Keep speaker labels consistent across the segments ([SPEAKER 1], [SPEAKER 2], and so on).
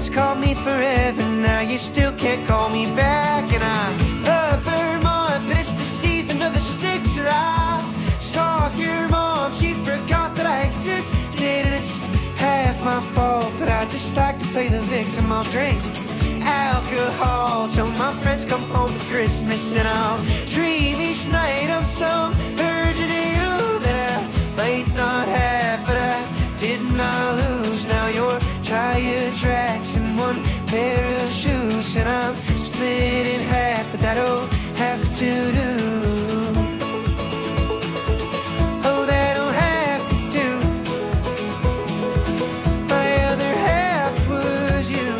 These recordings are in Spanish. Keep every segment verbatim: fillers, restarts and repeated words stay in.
[SPEAKER 1] once called me forever, now you still can't call me back. And I love Vermont, but it's the season of the sticks. And I saw your mom, she forgot that I existed. And it's half my fault, but I just like to play the victim. I'll drink alcohol till my friends come home for Christmas. And I'll dream each night of some version of you that I might not have, but I did not lose. Now you're tire tracks and one pair of shoes, and I'm split in half, but that'll have to do. Oh, that'll have to. My other half was you.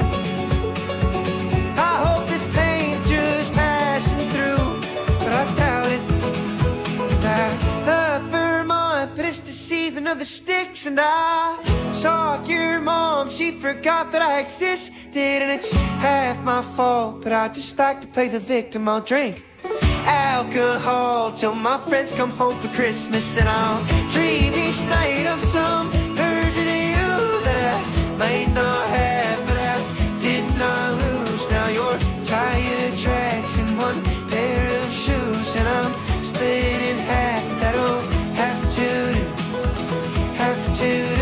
[SPEAKER 1] I hope this pain's just passing through, but I doubt it. I love Vermont, but it's the season of the sticks. And I saw your mom, she forgot that I existed. And it's half my fault, but I just like to play the victim. I'll drink alcohol till my friends come home for Christmas. And I'll dream each night of some version of you that I might not have, but I did not lose. Now you're tire tracks and one pair of shoes, and I'm split in half. That'll have to do, have to do.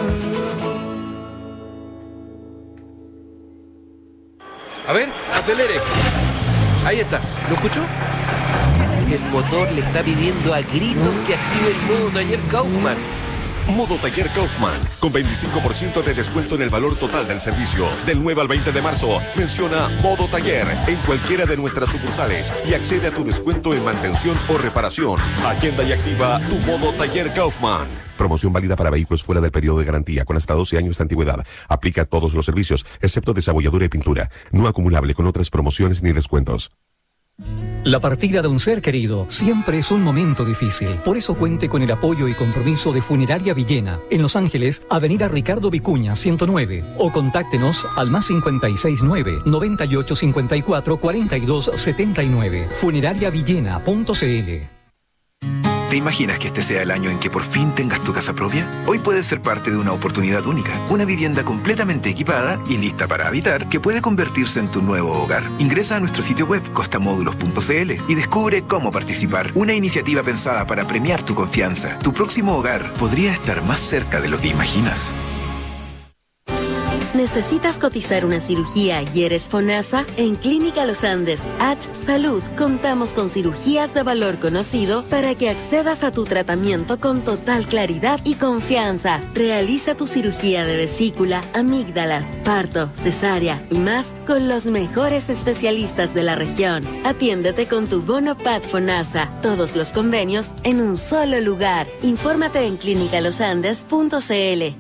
[SPEAKER 2] A ver, acelere. Ahí está. ¿Lo escuchó? El motor le está pidiendo a gritos que active el modo taller Kaufman.
[SPEAKER 3] Modo taller Kaufman, con veinticinco por ciento de descuento en el valor total del servicio. Del nueve al veinte de marzo, menciona Modo Taller en cualquiera de nuestras sucursales y accede a tu descuento en mantención o reparación. Agenda y activa tu Modo Taller Kaufman. Promoción válida para vehículos fuera del periodo de garantía, con hasta doce años de antigüedad. Aplica a todos los servicios, excepto desabolladura y pintura. No acumulable con otras promociones ni descuentos.
[SPEAKER 4] La partida de un ser querido siempre es un momento difícil. Por eso cuente con el apoyo y compromiso de Funeraria Villena, en Los Ángeles, Avenida Ricardo Vicuña, ciento nueve. O contáctenos al más cincuenta y seis nueve, noventa y ocho cincuenta y cuatro, cuarenta y dos setenta y nueve. Funeraria Villena punto c l.
[SPEAKER 5] ¿Te imaginas que este sea el año en que por fin tengas tu casa propia? Hoy puedes ser parte de una oportunidad única, una vivienda completamente equipada y lista para habitar que puede convertirse en tu nuevo hogar. Ingresa a nuestro sitio web costamódulos punto c l y descubre cómo participar. Una iniciativa pensada para premiar tu confianza. Tu próximo hogar podría estar más cerca de lo que imaginas.
[SPEAKER 6] ¿Necesitas cotizar una cirugía y eres FONASA? En Clínica Los Andes H Salud contamos con cirugías de valor conocido para que accedas a tu tratamiento con total claridad y confianza. Realiza tu cirugía de vesícula, amígdalas, parto, cesárea y más con los mejores especialistas de la región. Atiéndete con tu bono P A D FONASA. Todos los convenios en un solo lugar. Infórmate en clínica los andes punto c l.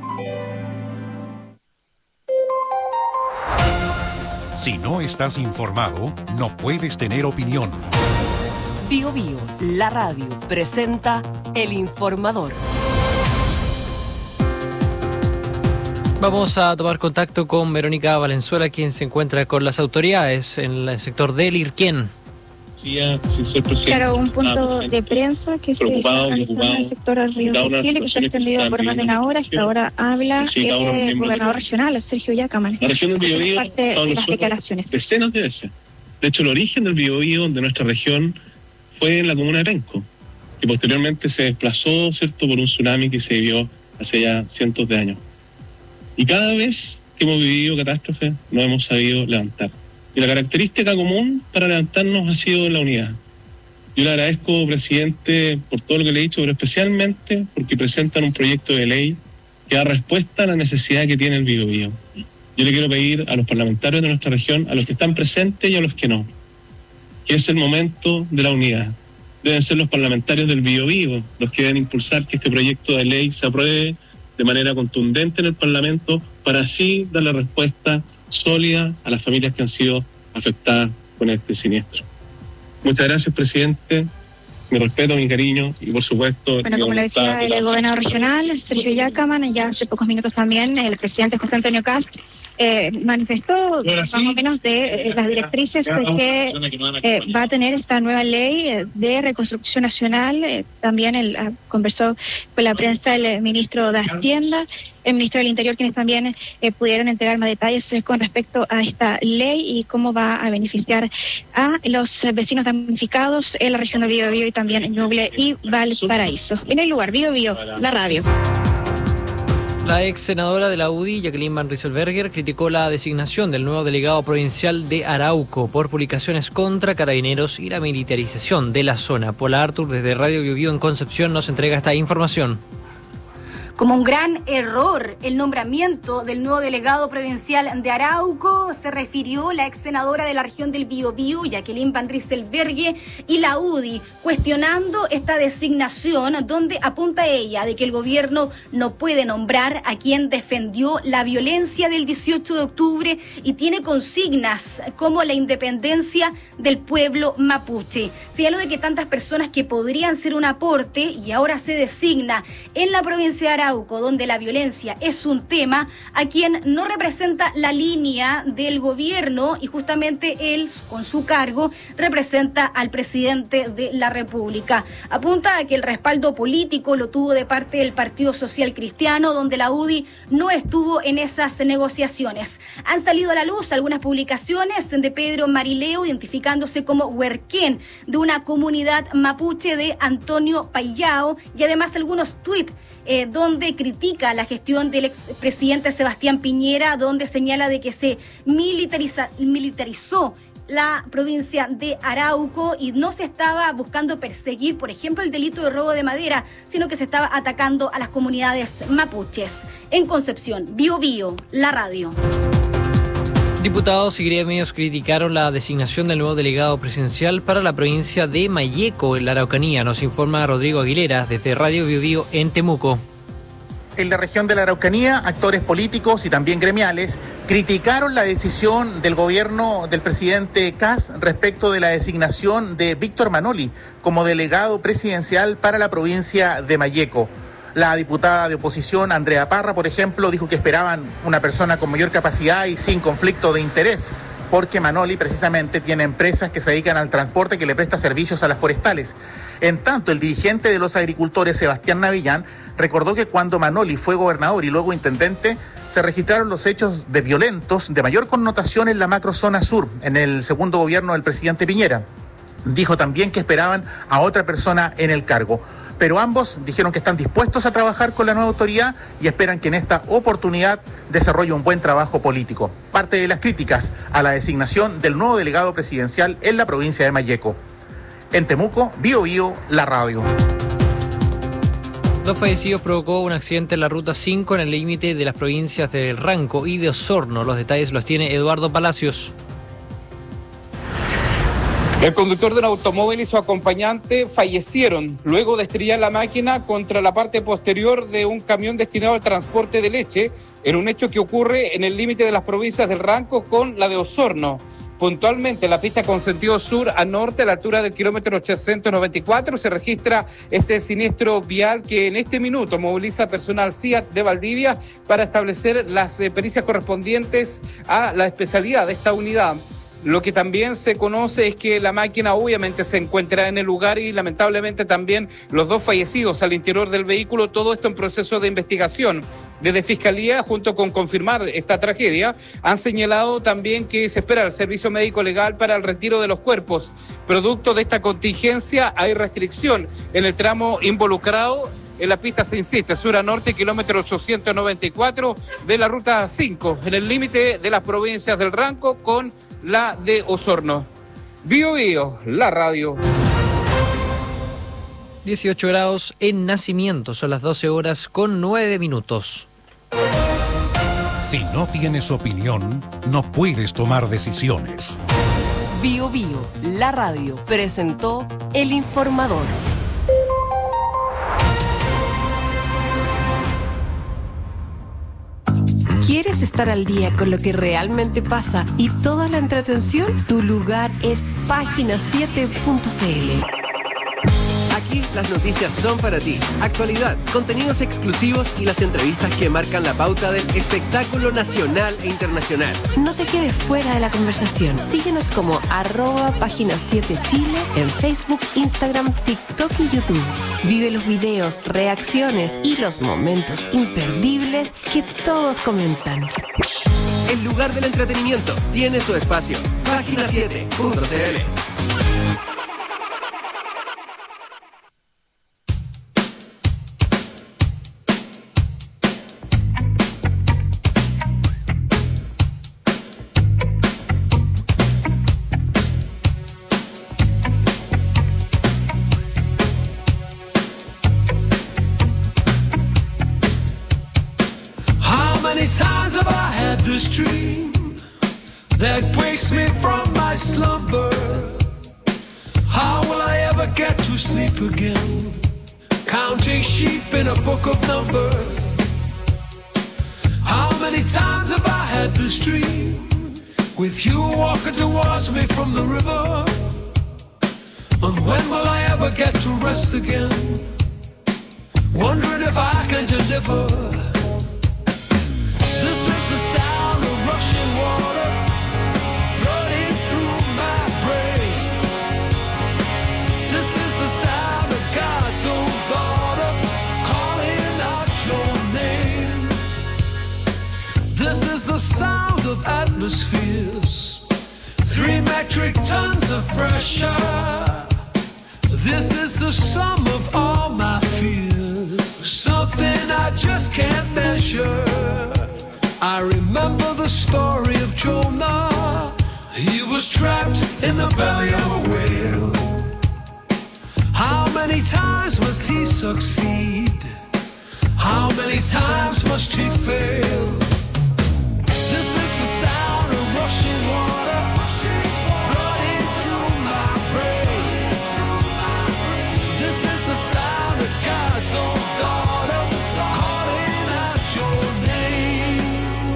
[SPEAKER 7] Si no estás informado, no puedes tener opinión.
[SPEAKER 8] Bio Bio, la radio, presenta El Informador.
[SPEAKER 9] Vamos a tomar contacto con Verónica Valenzuela, quien se encuentra con las autoridades en el sector del Irquén.
[SPEAKER 10] Claro, un punto de prensa que se está realizando en el sector del Río Chile, que se ha extendido por más de una hora. Hasta ahora habla el gobernador regional, Sergio Yacaman.
[SPEAKER 11] La región del Biobío,
[SPEAKER 10] parte de las declaraciones.
[SPEAKER 11] Decenas de veces. De hecho, el origen del Biobío de nuestra región fue en la comuna de Penco, y posteriormente se desplazó, ¿cierto?, por un tsunami que se vivió hace ya cientos de años. Y cada vez que hemos vivido catástrofes, nos hemos sabido levantar. Y la característica común para levantarnos ha sido la unidad. Yo le agradezco, presidente, por todo lo que le he dicho, pero especialmente porque presentan un proyecto de ley que da respuesta a la necesidad que tiene el Biobío. Yo le quiero pedir a los parlamentarios de nuestra región, a los que están presentes y a los que no, que es el momento de la unidad. Deben ser los parlamentarios del Biobío los que deben impulsar que este proyecto de ley se apruebe de manera contundente en el Parlamento para así darle respuesta sólida a las familias que han sido afectadas con este siniestro. Muchas gracias, presidente. Mi respeto, mi cariño y, por supuesto...
[SPEAKER 10] Bueno, como le decía el gobernador regional, Sergio Yacaman, ya hace pocos minutos también, el presidente José Antonio Cast eh, manifestó más o menos de eh, las directrices de que eh, va a tener esta nueva ley eh, de reconstrucción nacional. Eh, también él ah, conversó con la prensa el eh, ministro de Hacienda, el ministro del Interior, quienes también eh, pudieron entregar más detalles eh, con respecto a esta ley y cómo va a beneficiar a los eh, vecinos damnificados en la región de Biobío y también en Ñuble y Valparaíso. En el lugar, Biobío, la radio.
[SPEAKER 9] La ex senadora de la U D I, Jacqueline Van Rieselbergher, criticó la designación del nuevo delegado provincial de Arauco por publicaciones contra carabineros y la militarización de la zona. Paula Artur, desde Radio Biobío en Concepción, nos entrega esta información.
[SPEAKER 12] Como un gran error el nombramiento del nuevo delegado provincial de Arauco, se refirió la ex senadora de la región del Biobío, Jacqueline Van Rieselbergher, y la U D I, cuestionando esta designación donde apunta ella de que el gobierno no puede nombrar a quien defendió la violencia del dieciocho de octubre y tiene consignas como la independencia del pueblo mapuche. Señaló de que tantas personas que podrían ser un aporte y ahora se designa en la provincia de Arauco, donde la violencia es un tema, a quien no representa la línea del gobierno y justamente él, con su cargo, representa al presidente de la República. Apunta a que el respaldo político lo tuvo de parte del Partido Social Cristiano, donde la U D I no estuvo en esas negociaciones. Han salido a la luz algunas publicaciones de Pedro Marileo, identificándose como huerquén de una comunidad mapuche de Antonio Payao, y además algunos tuits Eh, donde critica la gestión del expresidente Sebastián Piñera, donde señala de que se militariza, militarizó la provincia de Arauco y no se estaba buscando perseguir, por ejemplo, el delito de robo de madera, sino que se estaba atacando a las comunidades mapuches. En Concepción, Biobío, la radio.
[SPEAKER 9] Diputados y gremios criticaron la designación del nuevo delegado presidencial para la provincia de Malleco, en la Araucanía. Nos informa Rodrigo Aguilera desde Radio Biobío en Temuco.
[SPEAKER 13] En la región de la Araucanía, actores políticos y también gremiales criticaron la decisión del gobierno del presidente Kast respecto de la designación de Víctor Manoli como delegado presidencial para la provincia de Malleco. La diputada de oposición, Andrea Parra, por ejemplo, dijo que esperaban una persona con mayor capacidad y sin conflicto de interés, porque Manoli precisamente tiene empresas que se dedican al transporte que le presta servicios a las forestales. En tanto, el dirigente de los agricultores, Sebastián Navillán, recordó que cuando Manoli fue gobernador y luego intendente, se registraron los hechos de violentos de mayor connotación en la macrozona sur, en el segundo gobierno del presidente Piñera. Dijo también que esperaban a otra persona en el cargo. Pero ambos dijeron que están dispuestos a trabajar con la nueva autoridad y esperan que en esta oportunidad desarrolle un buen trabajo político. Parte de las críticas a la designación del nuevo delegado presidencial en la provincia de Malleco. En Temuco, Biobío, la radio.
[SPEAKER 9] Dos fallecidos provocó un accidente en la ruta cinco en el límite de las provincias del Ranco y de Osorno. Los detalles los tiene Eduardo Palacios.
[SPEAKER 14] El conductor de un automóvil y su acompañante fallecieron luego de estrellar la máquina contra la parte posterior de un camión destinado al transporte de leche, en un hecho que ocurre en el límite de las provincias del Ranco con la de Osorno. Puntualmente, en la pista con sentido sur a norte, a la altura del kilómetro ochocientos noventa y cuatro, se registra este siniestro vial que en este minuto moviliza personal C I A T de Valdivia para establecer las eh, pericias correspondientes a la especialidad de esta unidad. Lo que también se conoce es que la máquina obviamente se encuentra en el lugar y lamentablemente también los dos fallecidos al interior del vehículo, todo esto en proceso de investigación. Desde Fiscalía, junto con confirmar esta tragedia, han señalado también que se espera el servicio médico legal para el retiro de los cuerpos. Producto de esta contingencia hay restricción en el tramo involucrado. En la pista, se insiste, sur a norte, kilómetro ochocientos noventa y cuatro de la ruta cinco, en el límite de las provincias del Ranco con la de Osorno. Biobío, la radio.
[SPEAKER 9] dieciocho grados en Nacimiento, son las doce horas con nueve minutos.
[SPEAKER 7] Si no tienes opinión, no puedes tomar decisiones.
[SPEAKER 8] Biobío, la radio, presentó El Informador. ¿Quieres estar al día con lo que realmente pasa y toda la entretención? Tu lugar es página siete punto c l. Aquí
[SPEAKER 2] Aquí las noticias son para ti. Actualidad, contenidos exclusivos y las entrevistas que marcan la pauta del espectáculo nacional e internacional.
[SPEAKER 8] No te quedes fuera de la conversación. Síguenos como arroba página siete Chile en Facebook, Instagram, TikTok y YouTube. Vive los videos, reacciones y los momentos imperdibles que todos comentan.
[SPEAKER 2] El lugar del entretenimiento tiene su espacio. página siete punto c l.
[SPEAKER 15] How many times have I had this dream that wakes me from my slumber? How will I ever get to sleep again? Counting sheep in a book of numbers. How many times have I had this dream with you walking towards me from the river? And when will I ever get to rest again? Wondering if I can deliver. This is the sound of rushing water flooding through my brain. This is the sound of God's own daughter calling out your name. This is the sound of atmospheres, three metric tons of pressure. This is the sum of all my fears, something I just can't measure. I remember the story of Jonah. He was trapped in the belly of a whale. How many times must he succeed? How many times must he fail? This is the sound of rushing water flooding through my brain. This is the sound of God's own daughter calling out your name.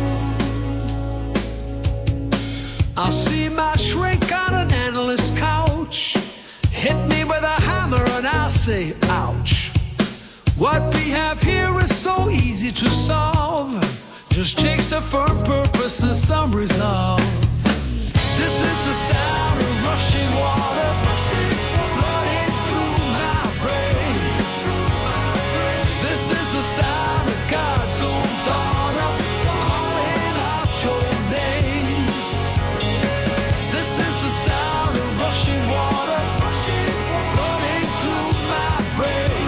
[SPEAKER 15] I'll see my shrink on an endless couch, hit me with a hammer and I'll say, ouch. What we have here is so easy to solve, just takes a firm purpose and some resolve. This is the sound of rushing water flooding through my brain. This is the sound of God's own daughter calling out your name. This is the sound of rushing water flooding through my brain.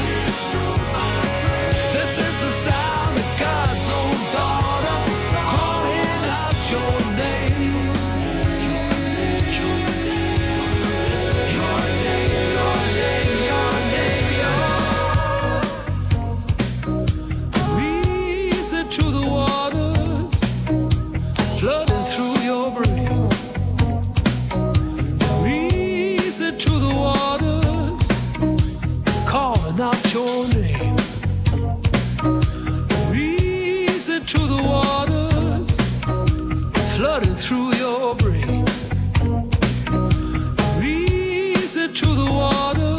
[SPEAKER 15] This is the sound of God's own daughter calling out your name. Your name, your name, your name, your name, your reason to the water flooding through your brain. Reason to the water calling out your name. Reason to the water flooding through your brain. Reason to the water.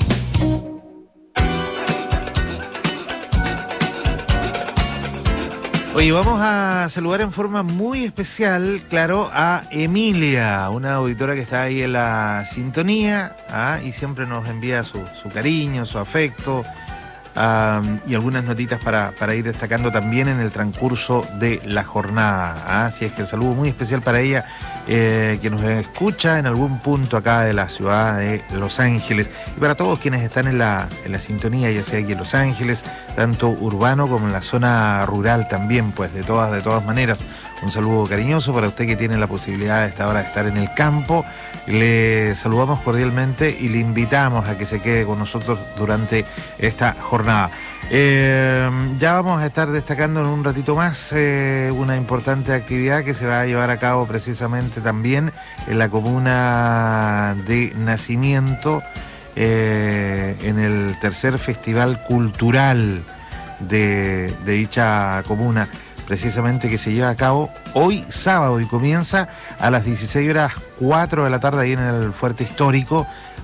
[SPEAKER 16] Oye, vamos a saludar en forma muy especial, claro, a Emilia, una auditora que está ahí en la sintonía, ¿ah? Y siempre nos envía su, su cariño, su afecto, um, y algunas notitas para, para ir destacando también en el transcurso de la jornada. ¿Ah? Así es que el saludo muy especial para ella, eh, que nos escucha en algún punto acá de la ciudad de Los Ángeles, y para todos quienes están en la, en la sintonía, ya sea aquí en Los Ángeles, tanto urbano como en la zona rural también, pues de todas, de todas maneras. Un saludo cariñoso para usted que tiene la posibilidad a esta hora de estar en el campo. Le saludamos cordialmente y le invitamos a que se quede con nosotros durante esta jornada. Eh, ya vamos a estar destacando en un ratito más eh, una importante actividad que se va a llevar a cabo precisamente también en la comuna de Nacimiento, eh, en el tercer Festival Cultural de, de dicha comuna, precisamente, que se lleva a cabo hoy sábado y comienza a las dieciséis horas cuatro de la tarde ahí en el Fuerte Histórico,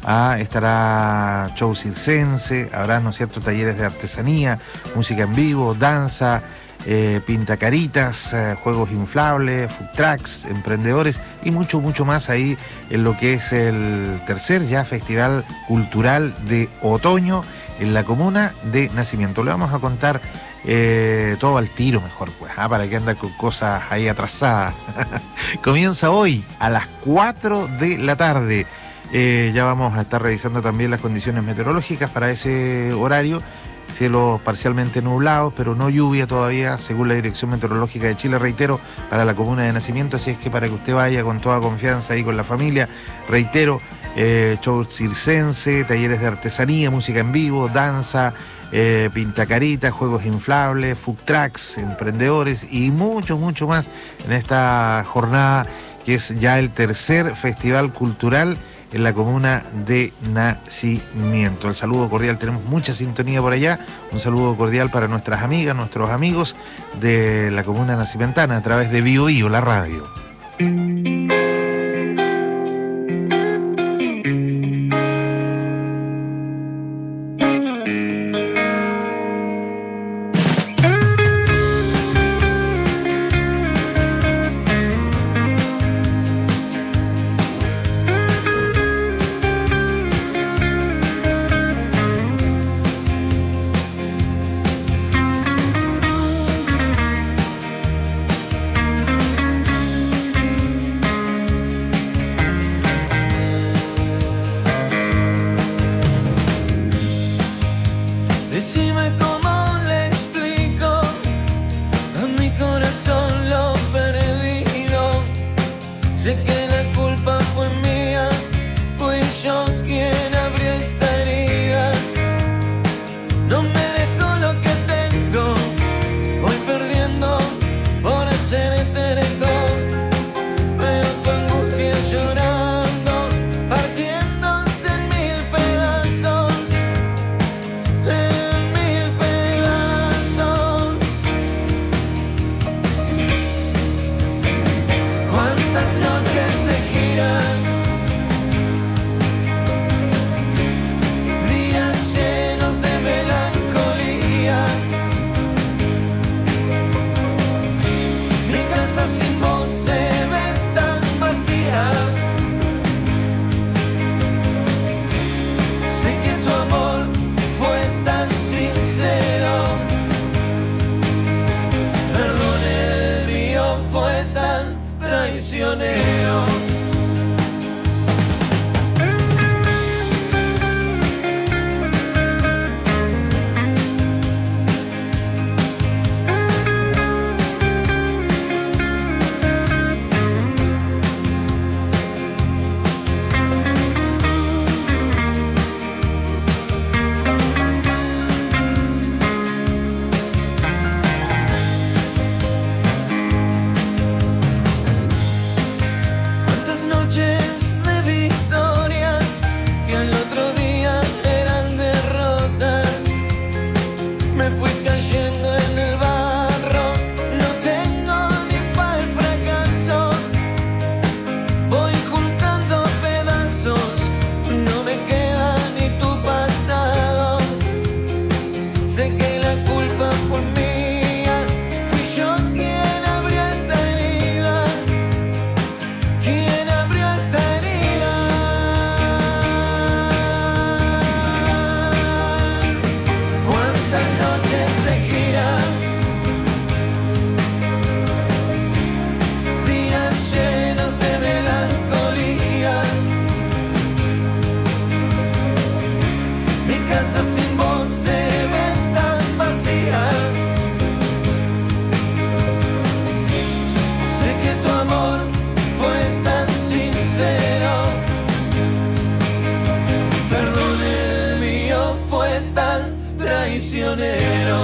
[SPEAKER 16] Ah, estará show circense, habrá, ¿no es cierto?, talleres de artesanía, música en vivo, danza, eh, pintacaritas, eh, juegos inflables, food trucks, emprendedores y mucho, mucho más ahí en lo que es el tercer ya Festival Cultural de Otoño en la comuna de Nacimiento. Le vamos a contar eh, todo al tiro mejor, pues, ¿ah? Para que anda con cosas ahí atrasadas. Comienza hoy a las cuatro de la tarde. Eh, ya vamos a estar revisando también las condiciones meteorológicas para ese horario. Cielos parcialmente nublados, pero no lluvia todavía, según la Dirección Meteorológica de Chile, reitero, para la comuna de Nacimiento. Así es que para que usted vaya con toda confianza ahí con la familia, reitero, eh, show circense, talleres de artesanía, música en vivo, danza, eh, pintacaritas, juegos inflables, food trucks, emprendedores y mucho, mucho más en esta jornada que es ya el tercer Festival Cultural en la comuna de Nacimiento. El saludo cordial, tenemos mucha sintonía por allá, un saludo cordial para nuestras amigas, nuestros amigos de la comuna nacimentana a través de Bio Bio, la radio.
[SPEAKER 15] Decime cómo le explico a mi corazón lo perdido. Sé que la culpa fue mía, fui yo quien abrió esta herida. No me dejo lo que tengo, voy perdiendo por hacer terco. Veo tu angustia llorando, partiéndose en mil pedazos. En mil pedazos. Cuántas noches de gira, días llenos de melancolía. Mi casa sin vos se ve tan vacía. Sé que tu amor fue tan sincero, perdón, el mío fue tan traicionero. Cuántas noches de victorias que al otro día eran derrotas. Me fui cayendo en el barro, no tengo ni para el fracaso. Voy juntando pedazos, no me queda ni tu pasado. Sé que la culpa fue mía, fui yo quien abrió esta herida. ¿Quién abrió esta herida? Cuántas noches de gira, días llenos de melancolía. Mi casa sin vos se ve tan vacía. Sé que tu amor fue tan sincero, perdón, el mío fue tan traicionero.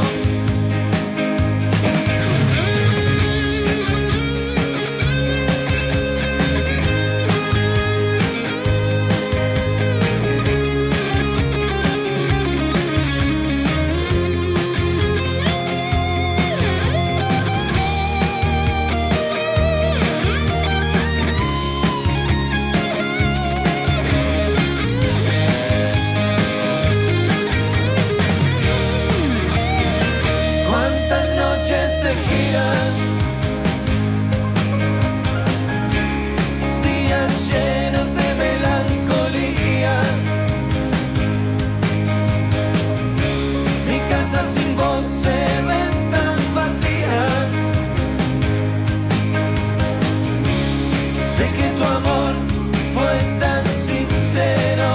[SPEAKER 1] Tu amor fue tan sincero.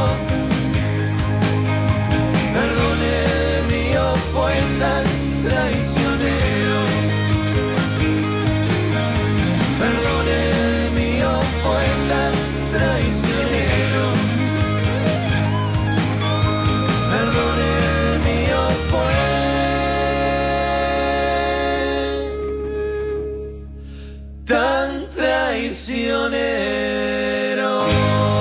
[SPEAKER 1] Perdón, el mío fue tan traicionero. Perdón, el mío fue tan traicionero. Perdón, el mío fue tan traicionero.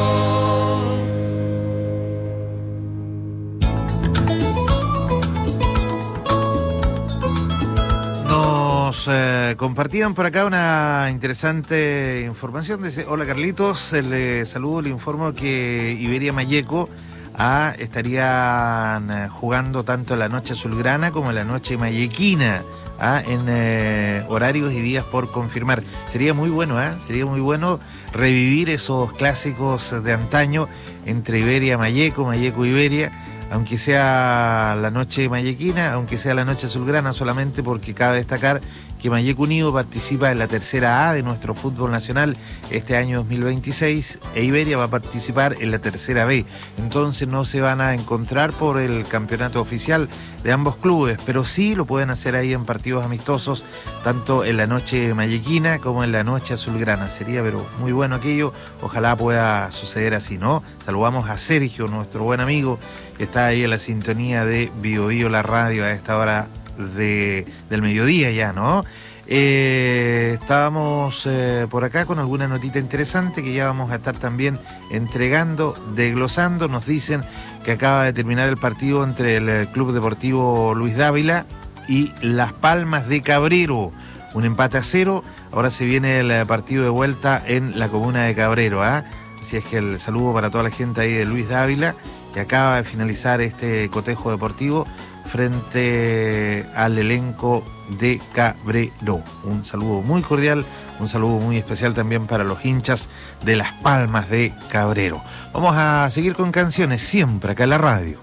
[SPEAKER 16] Nos eh, compartían por acá una interesante información. Dice, hola Carlitos, le saludo, le informo que Iberia Malleco ah, estarían eh, jugando tanto en la noche azulgrana como en la noche mallequina, ah, en eh, horarios y días por confirmar. Sería muy bueno, ¿eh? Sería muy bueno revivir esos clásicos de antaño entre Iberia Malleco, Malleco Iberia, aunque sea la noche mallequina, aunque sea la noche azulgrana, solamente porque cabe destacar que Malleco Unido participa en la tercera A de nuestro fútbol nacional este año dos mil veintiséis e Iberia va a participar en la tercera B. Entonces no se van a encontrar por el campeonato oficial de ambos clubes, pero sí lo pueden hacer ahí en partidos amistosos, tanto en la noche mallequina como en la noche azulgrana. Sería pero muy bueno aquello, ojalá pueda suceder así, ¿no? Saludamos a Sergio, nuestro buen amigo, que está ahí en la sintonía de Bio Bio, la radio, a esta hora de, del mediodía ya, ¿no? Eh, estábamos eh, por acá con alguna notita interesante que ya vamos a estar también entregando, desglosando. Nos dicen que acaba de terminar el partido entre el Club Deportivo Luis Dávila y Las Palmas de Cabrero. Un empate a cero. Ahora se viene el partido de vuelta en la comuna de Cabrero, ¿ah? Así es que el saludo para toda la gente ahí de Luis Dávila, que acaba de finalizar este cotejo deportivo frente al elenco de Cabrero. Un saludo muy cordial, un saludo muy especial también para los hinchas de Las Palmas de Cabrero. Vamos a seguir con canciones siempre acá en la radio.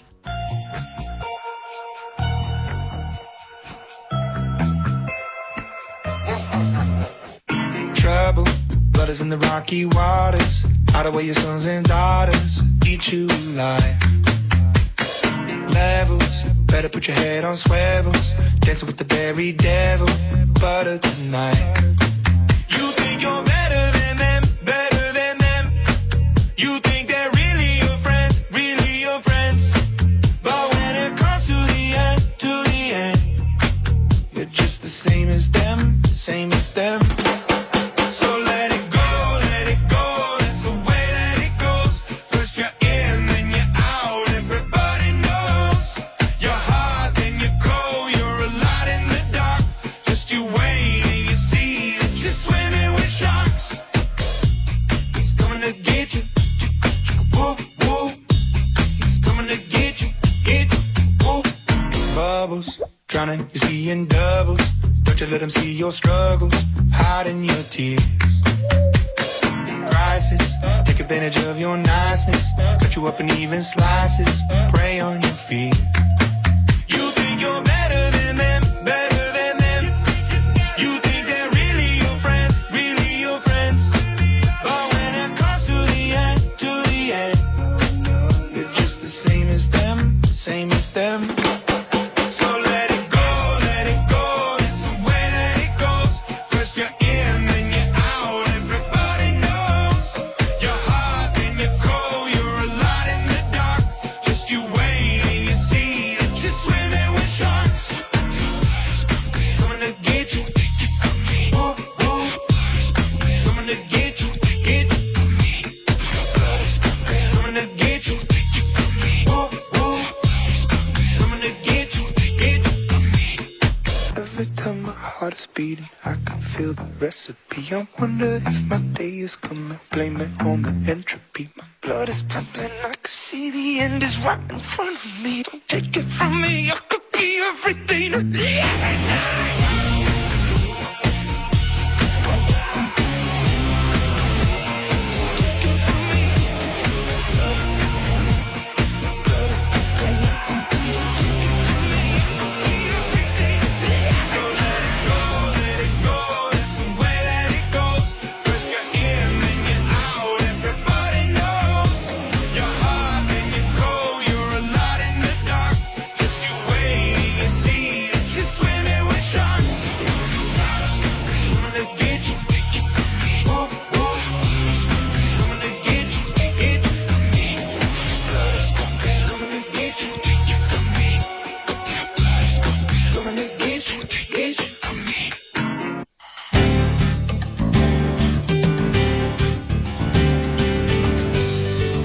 [SPEAKER 17] Trouble, blood is in the rocky waters. Hide away your sons and daughters, eat you alive. Levels, better put your head on swivels. Dancing with the very devil, butter tonight. You think you're better than them, better than them. You think they're really your friends, really your friends. But when it comes to the end, to the end, you're just the same as them, same as them. So let it go, let it go, that's the way that it goes. First you're in, then you're out, everybody knows. You're hot, then you're cold, you're a light in the dark. Just you wait and you see that you're swimming with sharks. He's coming to get you, whoop, whoop. He's coming to get you, get you, whoop. Bubbles, drowning, you're seeing doubles. Don't you let him see your struggles, hiding your tears. Crisis, take advantage of your niceness. Cut you up in even slices, prey on your fear. You think you're better than them, better than them. You think they're really your friends, really your friends. But when it comes to the end, to the end, you're just the same as them, same as them. So let it go, let it go, that's the way that it goes. First you're in, then you're out, everybody knows. You're hot, then you're cold, you're a light in the dark. Just you wait and you see that you're swimming with sharks. Coming to get you, whoop, whoop. Coming to get you, get you. Coming to get you, whoop, whoop. Coming to get you, get you. Every time my heart is beating, I can feel the recipe. I wonder if my day is coming, blame it on the entropy. My blood is pumping, I can see the end is right in front of me. Don't take it from me, I could be everything, everything. Then you're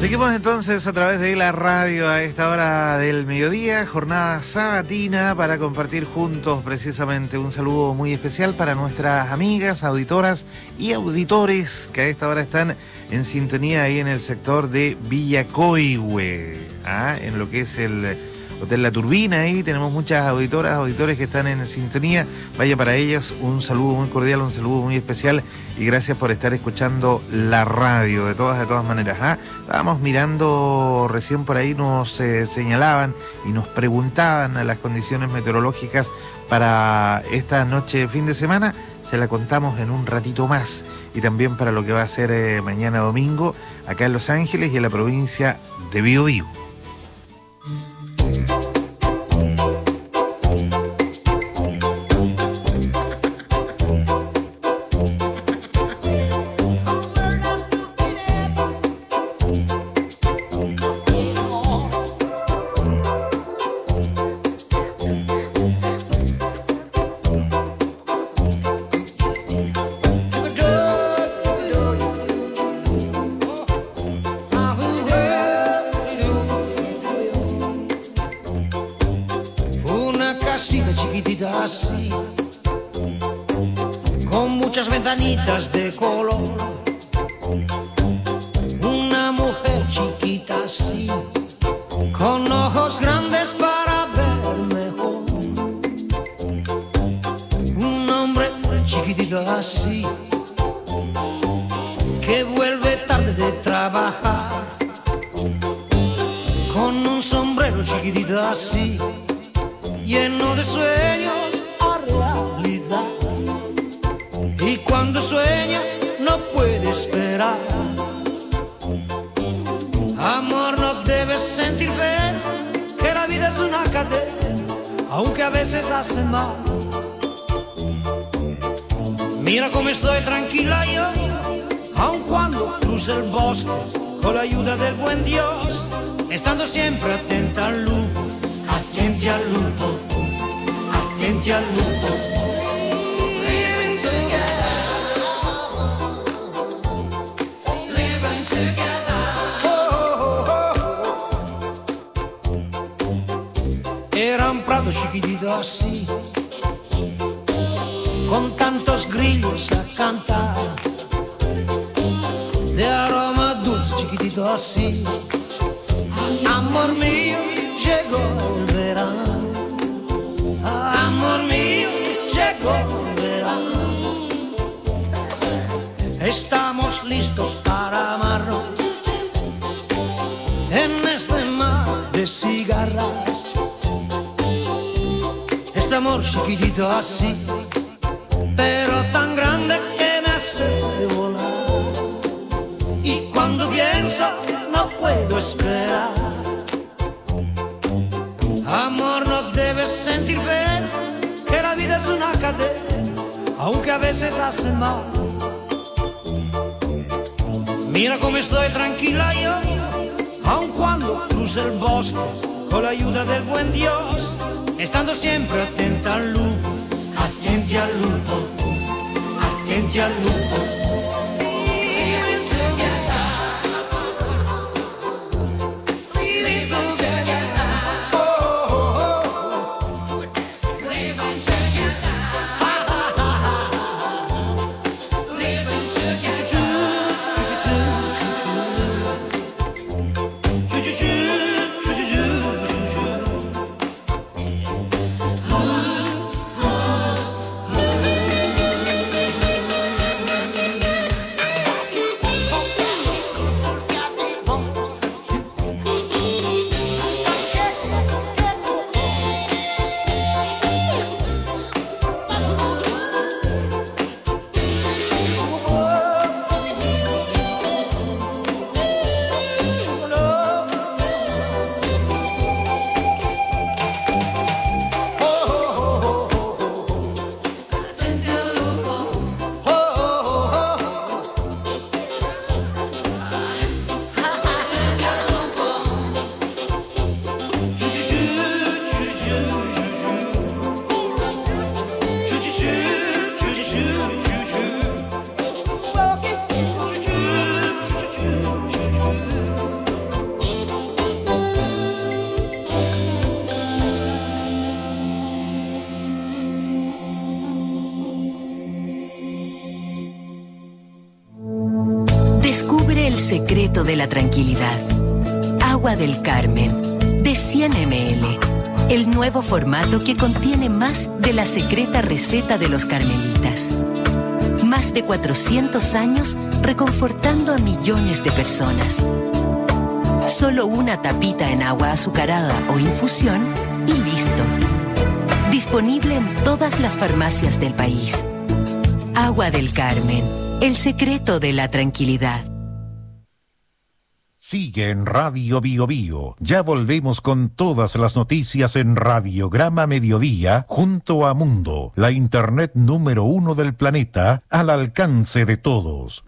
[SPEAKER 16] Seguimos entonces a través de la radio a esta hora del mediodía, jornada sabatina para compartir juntos precisamente un saludo muy especial para nuestras amigas, auditoras y auditores que a esta hora están en sintonía ahí en el sector de Villacoihue, ¿ah? En lo que es el Hotel La Turbina. Ahí tenemos muchas auditoras, auditores que están en sintonía. Vaya para ellas un saludo muy cordial, un saludo muy especial y gracias por estar escuchando la radio de todas, de todas maneras. ¿Ah? Estábamos mirando, recién por ahí nos eh, señalaban y nos preguntaban a las condiciones meteorológicas para esta noche de fin de semana. Se la contamos en un ratito más y también para lo que va a ser eh, mañana domingo acá en Los Ángeles y en la provincia de Biobío.
[SPEAKER 1] Chiquitita así, con muchas ventanitas de color, una mujer chiquita así, con ojos grandes para ver mejor, un hombre chiquitito así, que vuelve tarde de trabajar, con un sombrero chiquitito así, lleno de sueños a realidad. Y cuando sueña no puede esperar. Amor, no debes sentir pena, que la vida es una cadena, aunque a veces hace mal. Mira cómo estoy tranquila yo, aun cuando cruce el bosque, con la ayuda del buen Dios, estando siempre atenta al lujo. Attenti al lupo, attenti al lupo. Living together, living together. Oh, oh, oh. Era un prado chiquitito así, con tantos grillos a cantar, de aroma dulce chiquitito así. Amor mío, llegó el verano, amor mío, llegó el verano. Estamos listos para amarnos en este mar de cigarras. Este amor chiquitito así, pero tan grande que me hace volar. Y cuando pienso no puedo esperar. Amor, no debes sentir pena, que la vida es una cadena, aunque a veces hace mal. Mira cómo estoy tranquila yo, aun cuando cruce el bosque, con la ayuda del buen Dios, estando siempre atenta al lupo, attenti al lupo, attenti al lupo.
[SPEAKER 18] secreto de la tranquilidad. Agua del Carmen, de cien mililitros. El nuevo formato que contiene más de la secreta receta de los carmelitas. Más de cuatrocientos años reconfortando a millones de personas. Solo una tapita en agua azucarada o infusión y listo. Disponible en todas las farmacias del país. Agua del Carmen, el secreto de la tranquilidad.
[SPEAKER 7] Sigue en Radio Bio Bio. Ya volvemos con todas las noticias en Radiograma Mediodía junto a Mundo, la internet número uno del planeta, al alcance de todos.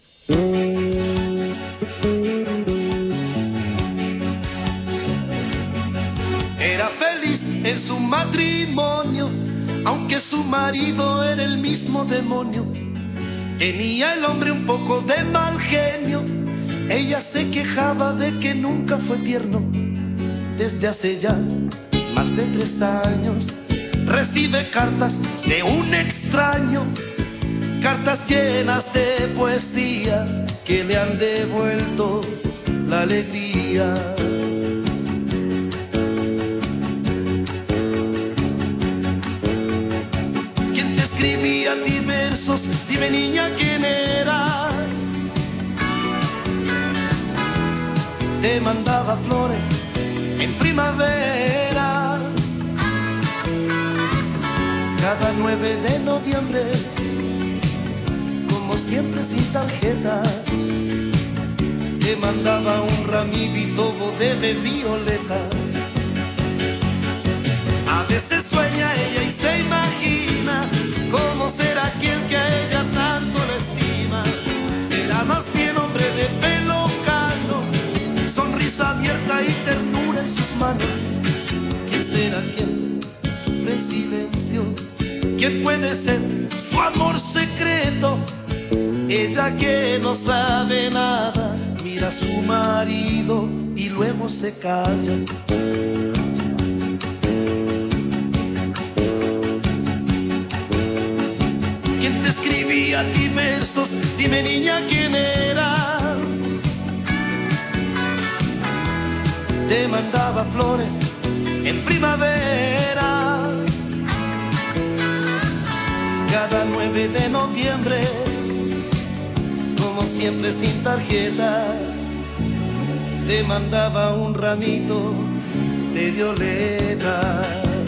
[SPEAKER 1] Era feliz en su matrimonio, aunque su marido era el mismo demonio. Tenía el hombre un poco de mal genio. Ella se quejaba de que nunca fue tierno. Desde hace ya más de tres años recibe cartas de un extraño, cartas llenas de poesía que le han devuelto la alegría. ¿Quién te escribía a ti versos? Dime, niña, ¿quién era? Te mandaba flores en primavera. Cada nueve de noviembre, como siempre sin tarjeta, te mandaba un ramito de violeta. A veces sueña ella y se imagina cómo será aquel que a ella tanto la estima. Será más bien hombre de pelo cano, sonrisa abierta y ternura en sus manos. ¿Quién será quien sufre en silencio? ¿Quién puede ser su amor secreto? Ella que no sabe nada, mira a su marido y luego se calla. ¿Quién te escribía a ti versos? Dime, niña, ¿quién era? Te mandaba flores en primavera. Cada nueve de noviembre, como siempre sin tarjeta, te mandaba un ramito de violeta.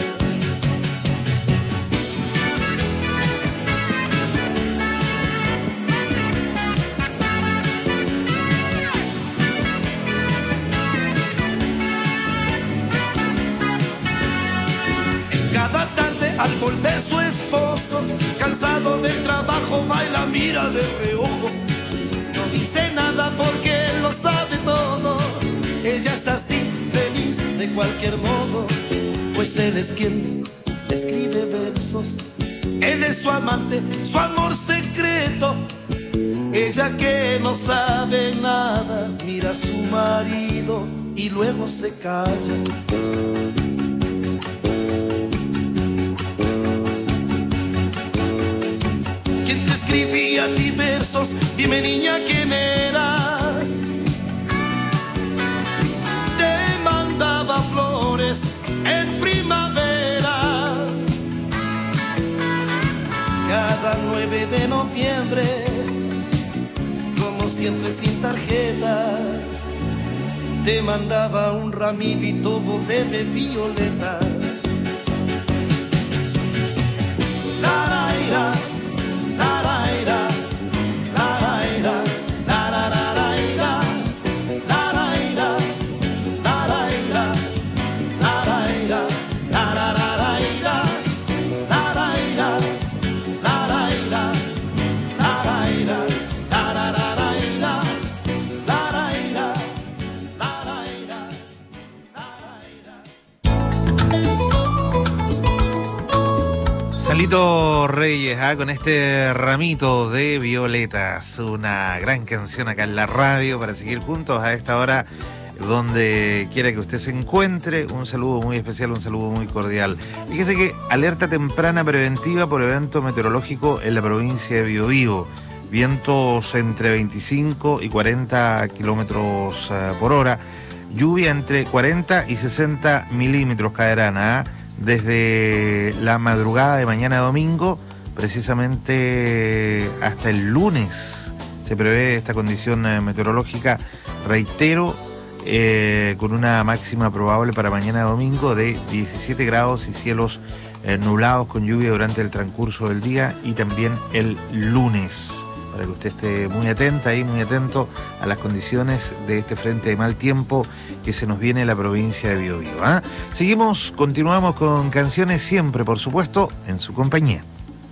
[SPEAKER 1] Cada tarde al volver su esposo, cansado del trabajo, va y la mira de reojo. No dice nada porque él lo sabe todo. Ella es así, feliz de cualquier modo, pues él es quien escribe versos. Él es su amante, su amor secreto. Ella que no sabe nada, mira a su marido y luego se calla. Escribía a ti versos, dime, niña, ¿quién era? Te mandaba flores en primavera. Cada nueve de noviembre, como siempre sin tarjeta, te mandaba un ramito de violeta. La, la, la.
[SPEAKER 16] Salito Reyes, ¿ah? Con este ramito de violetas, una gran canción acá en la radio para seguir juntos a esta hora, donde quiera que usted se encuentre. Un saludo muy especial, un saludo muy cordial. Fíjese que alerta temprana preventiva por evento meteorológico en la provincia de Biobío. vientos entre veinticinco y cuarenta kilómetros uh, por hora, lluvia entre cuarenta y sesenta milímetros caerán ¿eh? desde la madrugada de mañana domingo, precisamente hasta el lunes se prevé esta condición eh, meteorológica, reitero, eh, con una máxima probable para mañana domingo de diecisiete grados y cielos eh, nublados con lluvia durante el transcurso del día y también el lunes, para que usted esté muy atenta y muy atento a las condiciones de este frente de mal tiempo que se nos viene en la provincia de Biobío. ¿eh? Seguimos, continuamos con canciones siempre, por supuesto, en su compañía.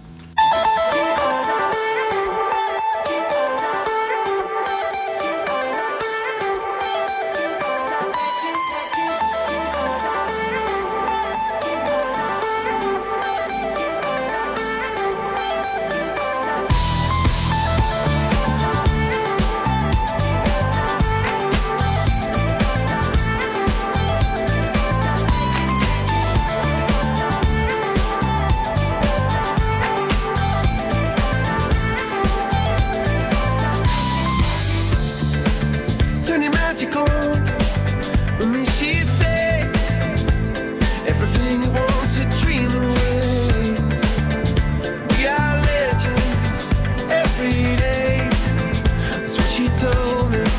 [SPEAKER 1] Turn your magic on. With me, she'd say everything you want to dream away. We are legends every day. That's what she told me.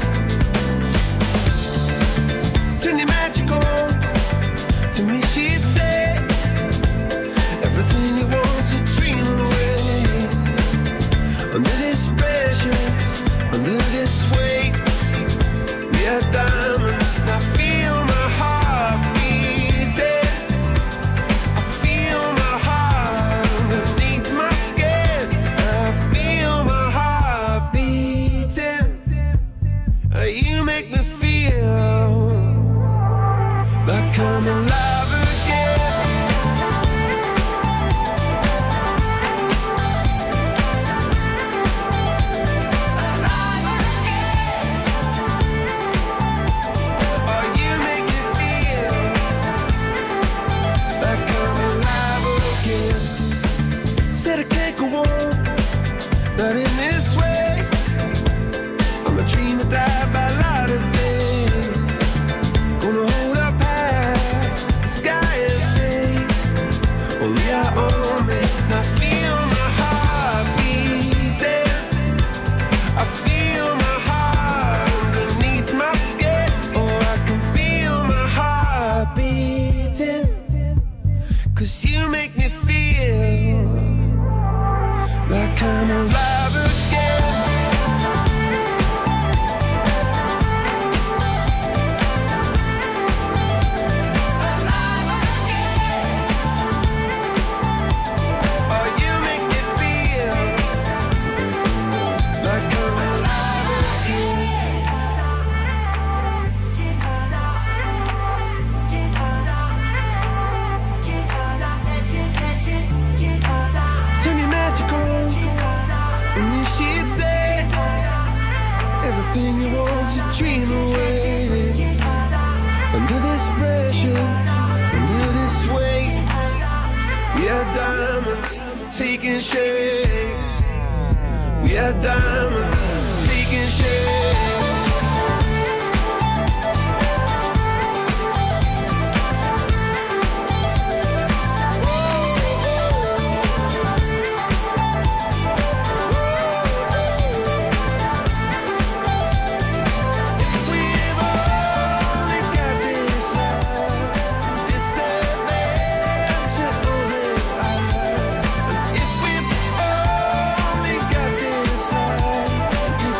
[SPEAKER 1] Turn your magic on. To me, she'd say everything you want to dream away. Under this pressure, under this weight. We are diamonds, and I feel my heart beating. I feel my heart underneath my skin. I feel my heart beating. Uh, You make me feel like I'm alive again. Said I can't go on, not in this way. I'm a dreamer, die by light of day. Gonna hold up half the sky and say, oh yeah, oh man. I feel my heart beating. I feel my heart underneath my skin. Oh, I can feel my heart beating. Cause you make me feel like I'm alive again. Alive again. Oh, you make me feel like I'm alive again. Turn your magic on. And you she'd say everything you want to dream away. Under this pressure, under this weight, we are diamonds taking shape. We are diamonds taking shape. If we've only got this life,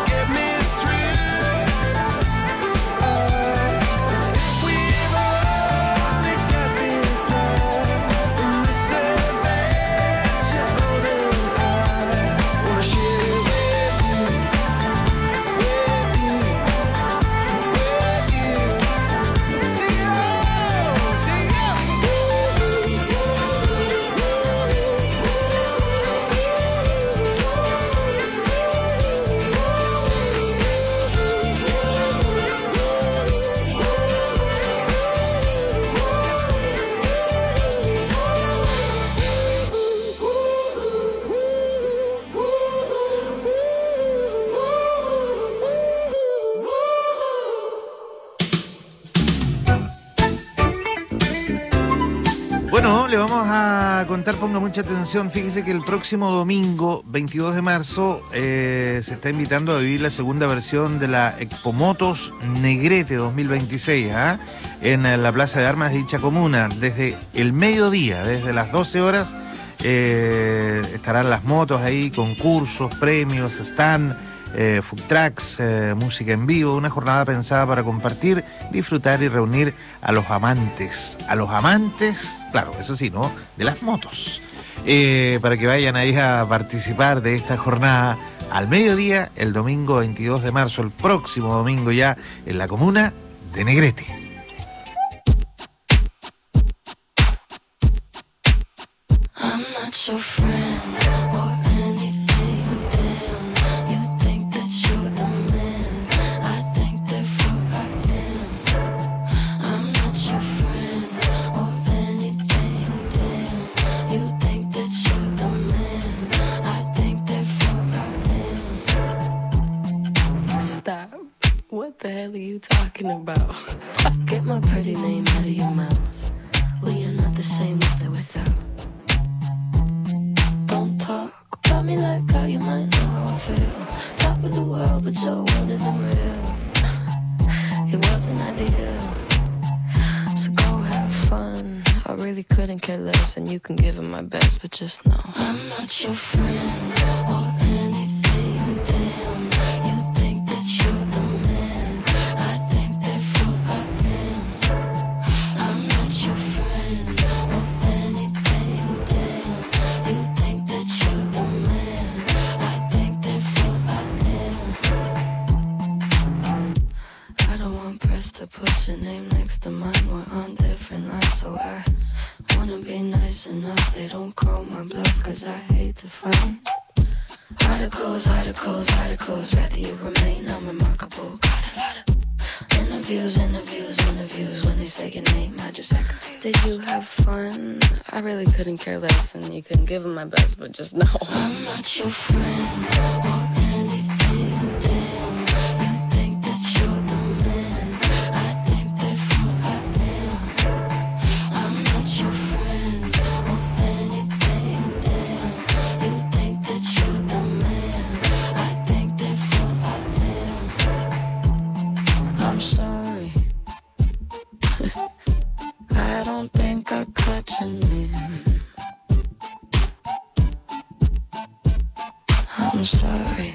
[SPEAKER 16] le vamos a contar, ponga mucha atención, fíjese que el próximo domingo, veintidós de marzo, eh, se está invitando a vivir la segunda versión de la Expomotos Negrete dos mil veintiséis, ¿ah? En la Plaza de Armas de dicha comuna, desde el mediodía, desde las doce horas, eh, estarán las motos ahí, concursos, premios, stand, eh, food trucks, eh, música en vivo, una jornada pensada para compartir, disfrutar y reunir a los amantes, a los amantes, claro, eso sí, ¿no?, de las motos, eh, para que vayan ahí a participar de esta jornada al mediodía, el domingo veintidós de marzo, el próximo domingo ya, en la comuna de Negrete.
[SPEAKER 15] I'm not your friend or anything, damn. You think that you're the man, I think therefore I am. I'm not your friend or anything, damn. You think that you're the man, I think therefore I am. Stop. What the hell are you talking about? Get my pretty name out of your mouth. We are not the same with or without. Talk about me like how you might know how I feel. Top of the world, but your world isn't real. It wasn't ideal. So go have fun. I really couldn't care less, and you can give it my best, but just know I'm not your friend or anything, damn. You think that you're the man, I think therefore I am. I'm not your friend or anything, damn. You think that you're the man, I think therefore I am. I don't want press to put your name next to mine. We're on different lines, so I wanna be nice enough. They don't call my bluff, cause I hate to fight. Articles, articles, articles, rather you remain unremarkable. Got a lot of interviews, interviews, interviews. When they say your name, I just act confused. Did you have fun? I really couldn't care less, and you couldn't give them my best, but just know I'm not your friend or anything, damn. You think that you're the man, I think therefore I am. I'm not your friend or anything, damn. You think that you're the man, I think therefore I am. I'm sorry. I don't think I caught your name. I'm sorry.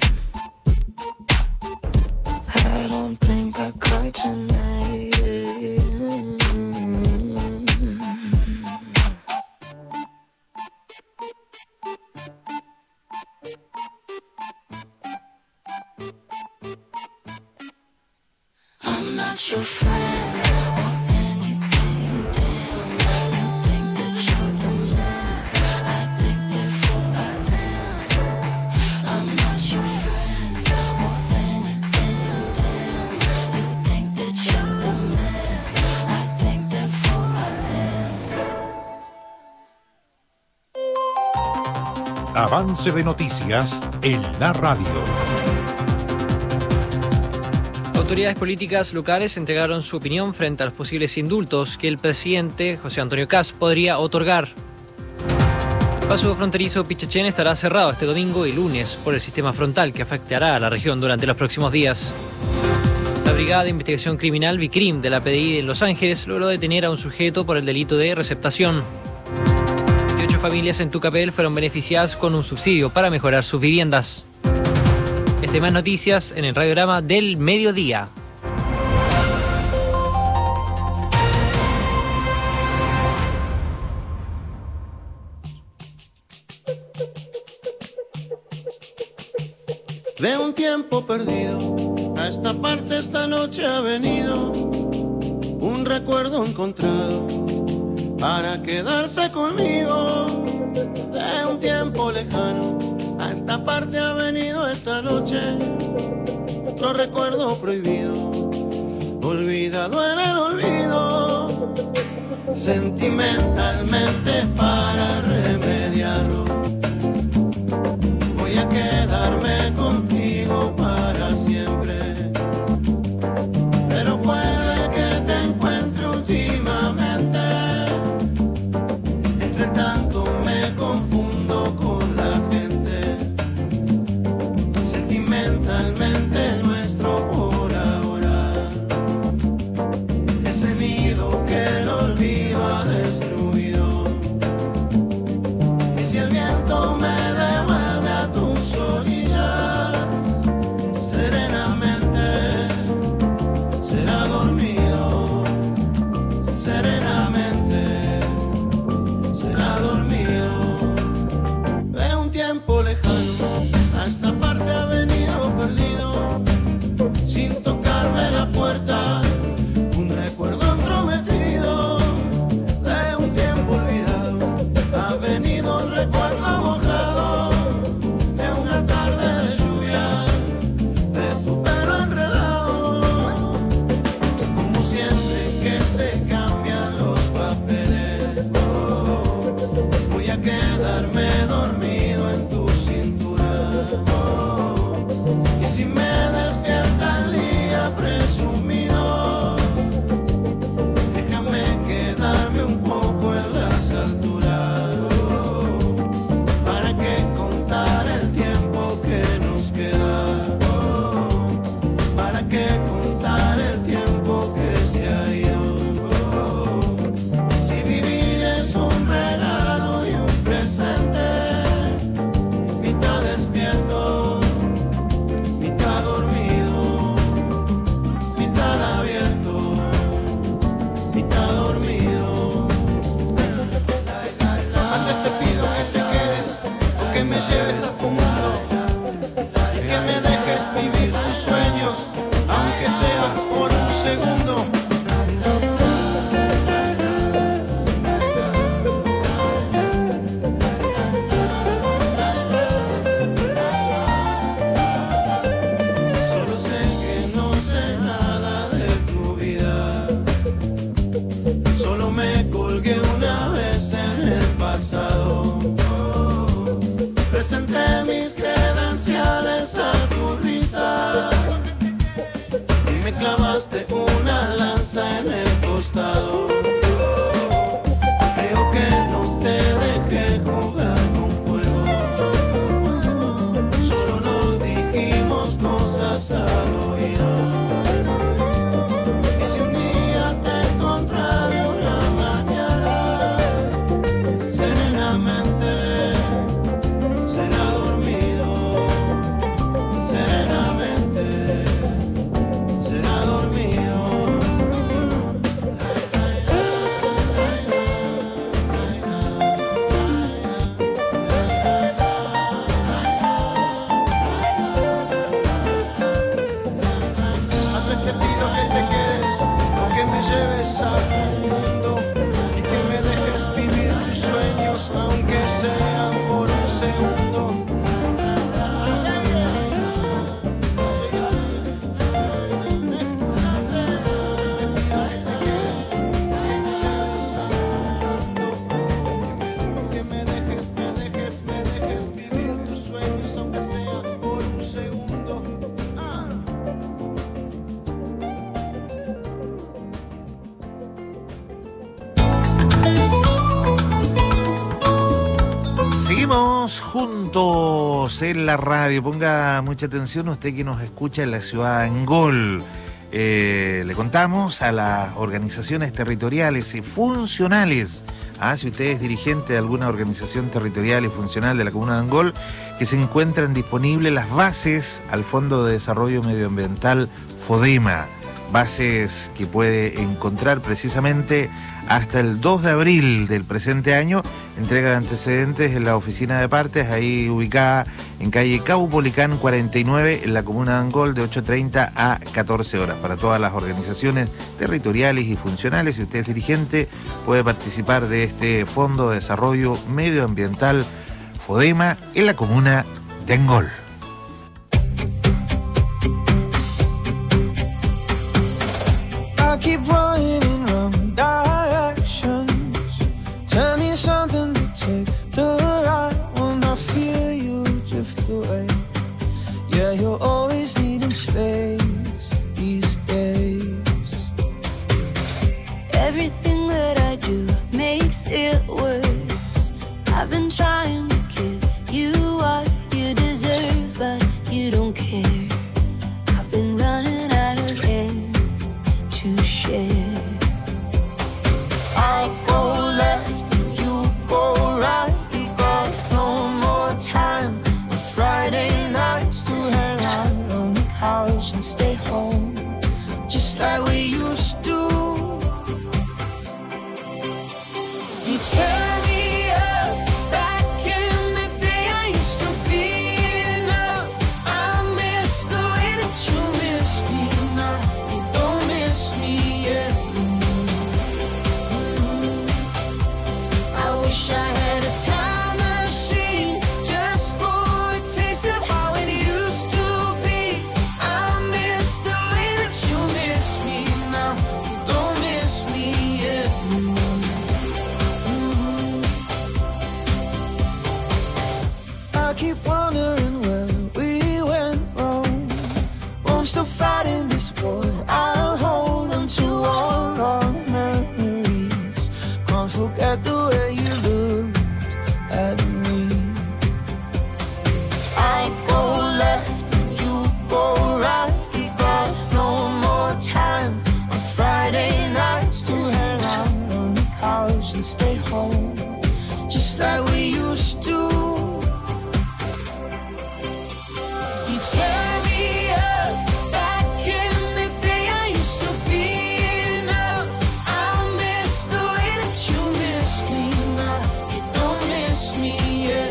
[SPEAKER 15] I don't think I caught your name. I'm not your friend or anything, damn. You think that you're the man, I think therefore I am. I'm not your friend or anything, damn. You think that you're the man, I think therefore I am.
[SPEAKER 7] Avance de noticias en la radio.
[SPEAKER 9] Autoridades políticas locales entregaron su opinión frente a los posibles indultos que el presidente José Antonio Kast podría otorgar. El paso fronterizo Pichachén estará cerrado este domingo y lunes por el sistema frontal que afectará a la región durante los próximos días. La Brigada de Investigación Criminal BICRIM de la P D I en Los Ángeles logró detener a un sujeto por el delito de receptación. veintiocho familias en Tucapel fueron beneficiadas con un subsidio para mejorar sus viviendas. Este y más noticias en el radiograma del mediodía.
[SPEAKER 19] De un tiempo perdido, a esta parte esta noche ha venido un recuerdo encontrado para quedarse conmigo. De un tiempo lejano, a esta parte ha venido esta noche otro recuerdo prohibido, olvidado en el olvido, sentimentalmente para remediarlo. Voy a quedarme contigo para siempre, pero puede que te encuentre últimamente
[SPEAKER 16] Seguimos juntos en la radio. Ponga mucha atención usted que nos escucha en la ciudad de Angol. Eh, le contamos a las organizaciones territoriales y funcionales, ah, si usted es dirigente de alguna organización territorial y funcional de la comuna de Angol, que se encuentran disponibles las bases al Fondo de Desarrollo Medioambiental FODEMA, bases que puede encontrar precisamente hasta el dos de abril del presente año. Entrega de antecedentes en la oficina de partes, ahí ubicada en calle Caupolicán cuarenta y nueve, en la comuna de Angol, de ocho treinta a catorce horas. Para todas las organizaciones territoriales y funcionales, si usted es dirigente, puede participar de este Fondo de Desarrollo Medioambiental FODEMA en la comuna de Angol.
[SPEAKER 1] I keep running in wrong directions. Tell me something to take the right when I feel you drift away. Yeah, you're always needing space these days.
[SPEAKER 20] Everything that I do makes it worse. I've been trying to give you what you deserve, but you don't care. I've been running out of air to share. I go left and you go right. We got no more time on Friday nights to hang out on the couch and stay home, just like we used to. You tear me up back in the day I used to be enough. I miss the way that you miss me now. You don't miss me yet. I wish I had a time machine just for a taste of how it used to be. I miss the way that you miss me now. You don't miss me yet.
[SPEAKER 1] I keep wondering where we went wrong. Won't stop fighting this war. I'll hold on to all our memories. Can't forget the way you looked at me.
[SPEAKER 20] I go left and you go right. We got no more time on Friday nights to hang out on the couch and stay home, just like we used to. You tear me up back in the day I used to be enough. I miss the way that you miss me now. You don't miss me yet.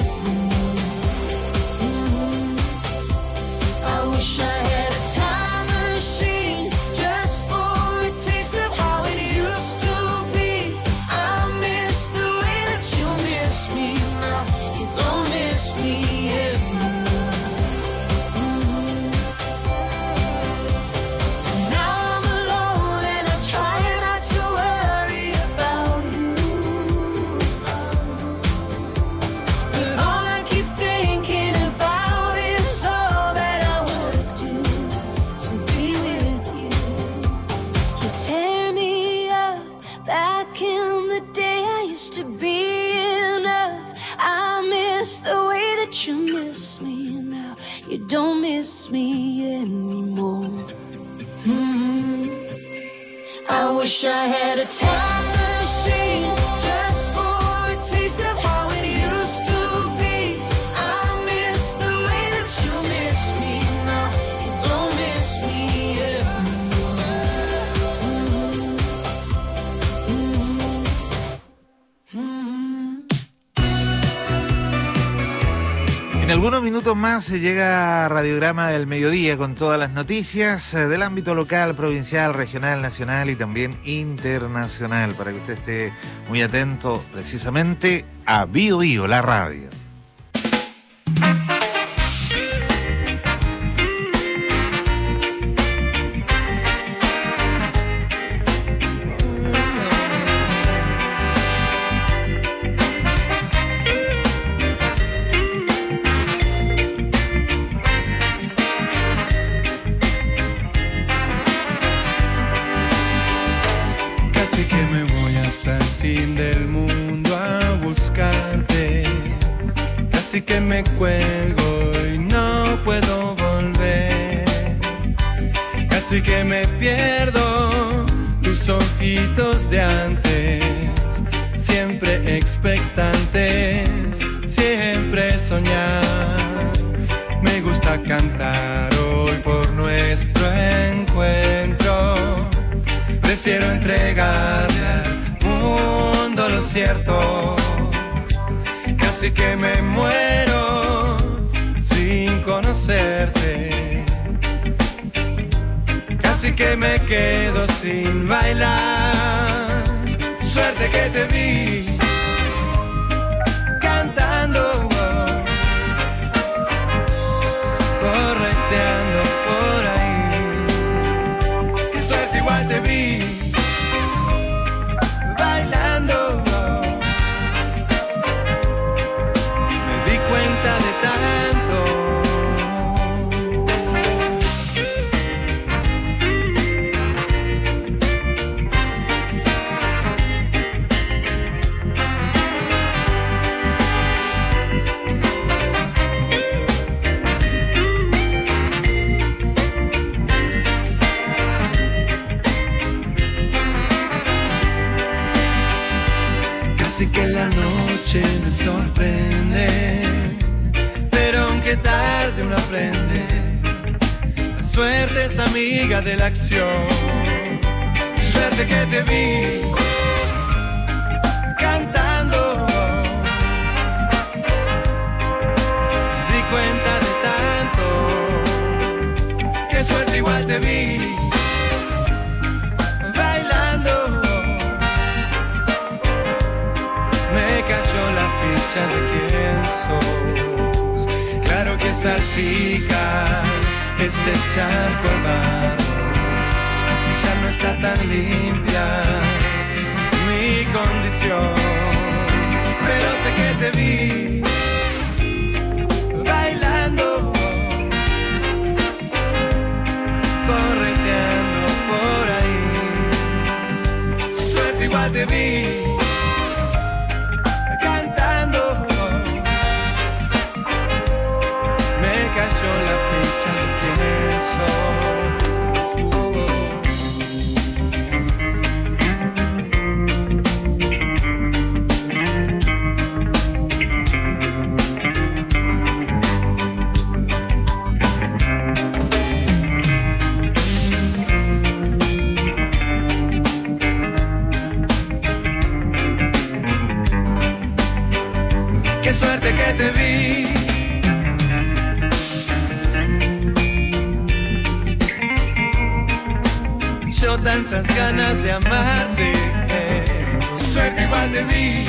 [SPEAKER 20] I wish I had a time machine just for a taste of how it used to be. I miss the way that you miss me now. You don't miss me yet. Now I'm alone and I try not to worry about you, but all I keep thinking about is all that I would do to be with you. You tear me up back in the day I used to be enough. I miss the way that you miss me now. You don't miss me anymore. Mm. I wish I had a time machine just for a taste of how it used to be. I miss the way that you miss me now. You don't miss me
[SPEAKER 16] En algunos minutos más se llega Radiograma del Mediodía con todas las noticias eh, del ámbito local, provincial, regional, nacional y también internacional, para que usted esté muy atento precisamente a Bio Bio, la radio.
[SPEAKER 15] Casi que me voy hasta el fin del mundo a buscarte.
[SPEAKER 1] que me cuelgo y no puedo volver. Casi que me pierdo tus ojitos de antes, siempre expectantes, siempre soñar. Me gusta cantar hoy por nuestro encuentro. Prefiero entregarle al mundo lo cierto. Casi que me muero sin conocerte. Casi que me quedo sin bailar. Suerte que te vi cantando, correteando por ahí. Qué suerte, igual te vi bailando. Me di cuenta de tanto. Casi que la noche me sorprende, pero aunque tarde uno aprende, la suerte es amiga de la acción. Suerte que te vi cantando, me di cuenta de tanto. Qué suerte, igual te vi bailando. Me cayó la ficha de quién sos. Claro que salpica este charco barro. Ya no está tan limpia mi condición. Pero sé que te vi bailando, correteando por ahí. Suerte, igual te vi cantando. Me cayó la ficha de quién soy. Qué suerte que te vi. Yo tantas ganas de amarte. eh. Suerte, igual te vi.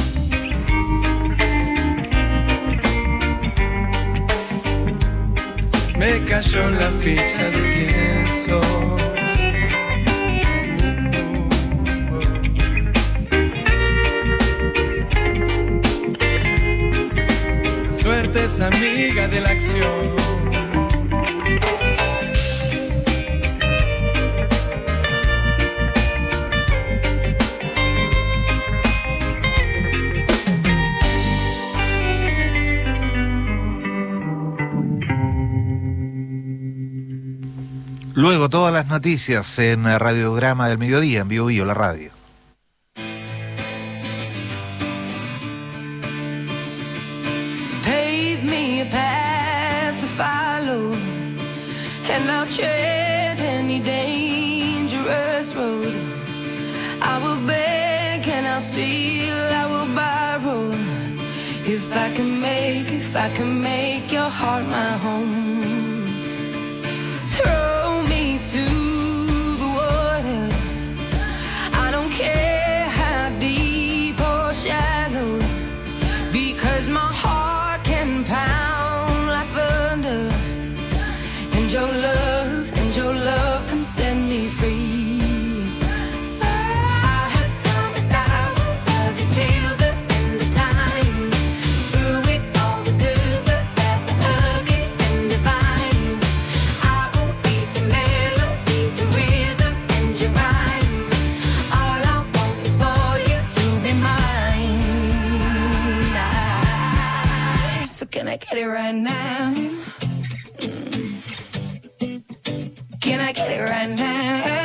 [SPEAKER 1] Me cayó la ficha de quién sos. Suerte es amiga de la acción.
[SPEAKER 16] Luego todas las noticias en Radiograma del Mediodía, en Bio Bio, la radio.
[SPEAKER 20] Pave me a path to follow, and I'll tread any dangerous road. I will beg and I'll steal, I will borrow. If I can make, if I can make your heart my home. Throw me to the water, I don't care how deep or shallow, because my heart can pound like thunder, and your love, and your love can set me free. I have promised I will love you till the end of time, through it all, the good, the bad, the ugly, and if it right now? Mm. Can I get it right now?